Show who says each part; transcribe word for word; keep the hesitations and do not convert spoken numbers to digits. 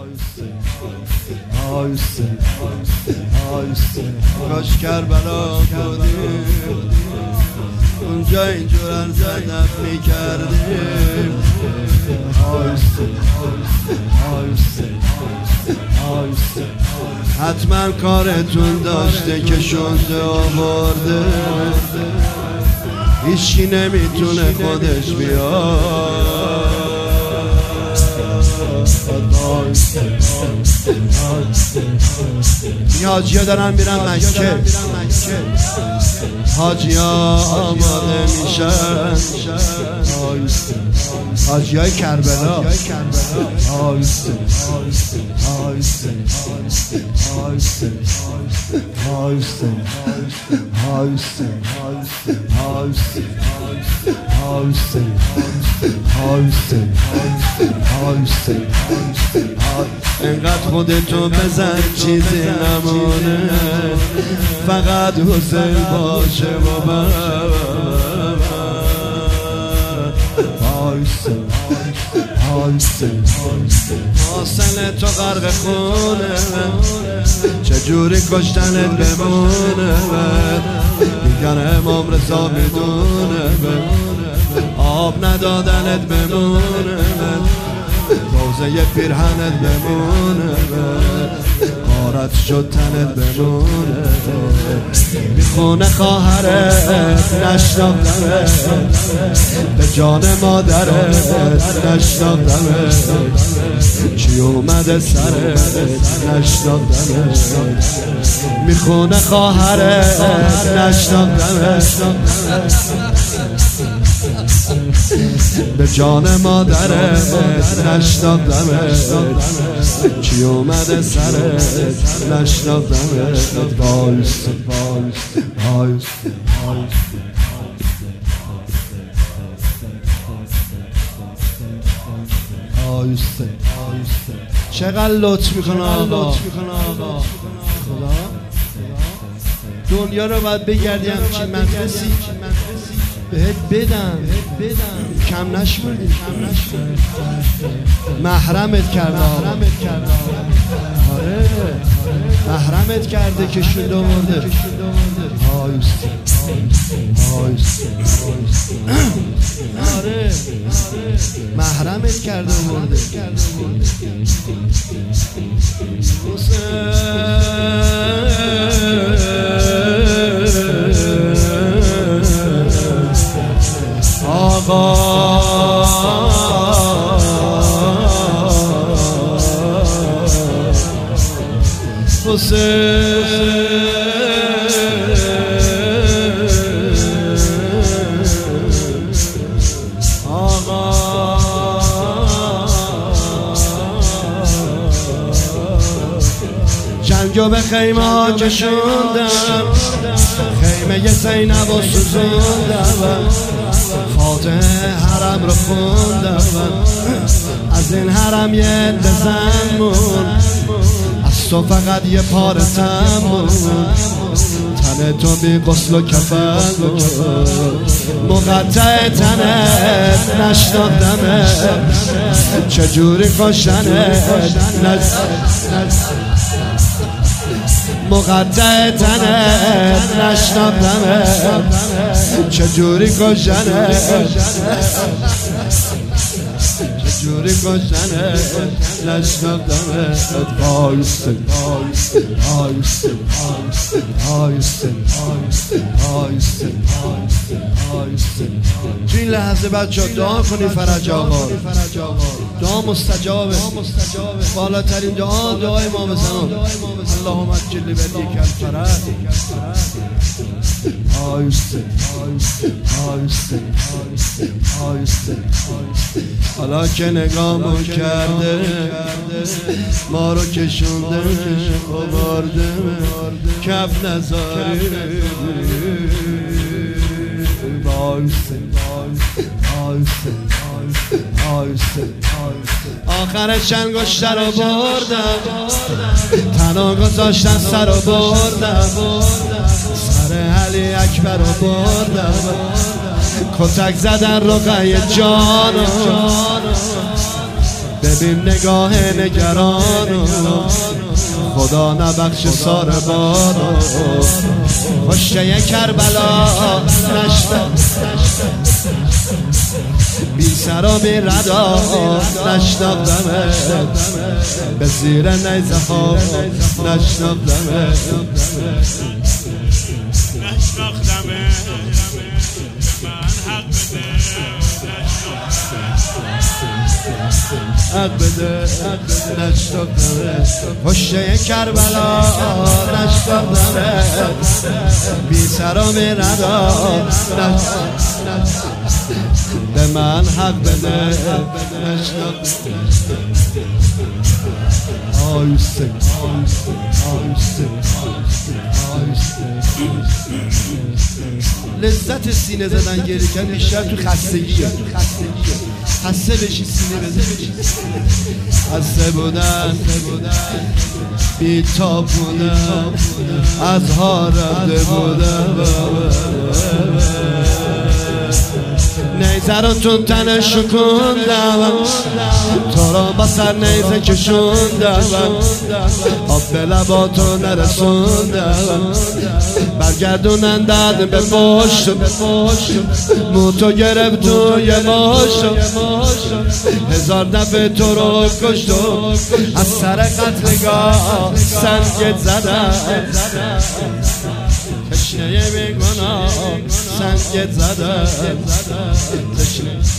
Speaker 1: کاش کربلا بودیم اونجا اینجور ارزدم میکردیم. حتما کارتون داشته که شنده آورده، هیچی نمیتونه خودش بیاد. این حاجی ها دارن میرن مکه، حاجی ها آماده میشن، حاجی های کربلا. انقدر خودتو بزن چیزی نمونه، فقط حسین باشه بابا. حسین تو غرق خونه، چجوری کشتنت بمونه؟ میگن امام رضا میدونه، آب ندادنت بمونه، روزه پیرهنت بمونه، غارت شد تنت بمونه. میخونه خواهرت نشناختمت، به جان مادرت نشناختمت، چی اومده سرت نشناختمت. میخونه خواهرت نشناختمت، به جان مادرت نشناختمت، چی اومده سرت نشناختمت. وایس وایس چقدر لطف میکنه آقا. دنیا رو باید بگردی همچین مدرسی بهت بدن، کم نشمردی، محرمت کرده، آره محرمت کرده که شده مرده. آره محرمت کرده مرده. آقا حسین آقا جنگو به خیمه ها کشوندم، خیمه زینب و سوزوندم، فاتحه حرم رو خوندم، از این حرم یه دزن مون، از تو فقط یه پاره تن مون، تن تو بی غسل و کفن مون، مقطع تنت نشناختمت، چجوری کشتنت مقطع تنت نشناختمت، چجوری کشتنت چجوری کشتنت نشناختمت. وایسته وایسته وایسته وایسته وایسته وایسته. تو این لحظه بچه ها دعا کنی فرج آقا، دعا مستجابه، بالاترین دعا دعای امام زمان. اللهم اجل ولی کالفرج. آیسته آیسته آیسته. حالا که نگامو کرده، ما رو کشونده آورده، کف نزاری. آیسته آیسته آیسته. آخرش انگشتر رو بردم، تنها گذاشتن سر رو بردم، سر علی اکبر رو بردم، کتک زدن رقیه جانو، به این نگاه نگرانو خدا نبخش ساربانو کشته کربلا نشتا بی سر و بی ردا نشناختمه به زیر نیزه ها نشناختمه
Speaker 2: نشناختمه من حق بده
Speaker 1: حق بده نشناختمه کشته کربلا نشناختمه بی سر و بی ردا به من حق بده نشناختمه آیسته آیسته لذت سینه زدن گریه کردن بیشتر تو خستگیه خسته بشی سینه بزن خسته بودن بی تاب بودن از ها رفته بودن نیزه رو تو تنه شکوندم تو را با سر نیزه کشوندم آب به لباتو نرسوندم برگردونندن به پشت موتو گرفت توی ماشو هزار دفعه تو رو کشتم از سر قتلگاه سنگت زدم تشنه بی گناه سنگت زدم تشنه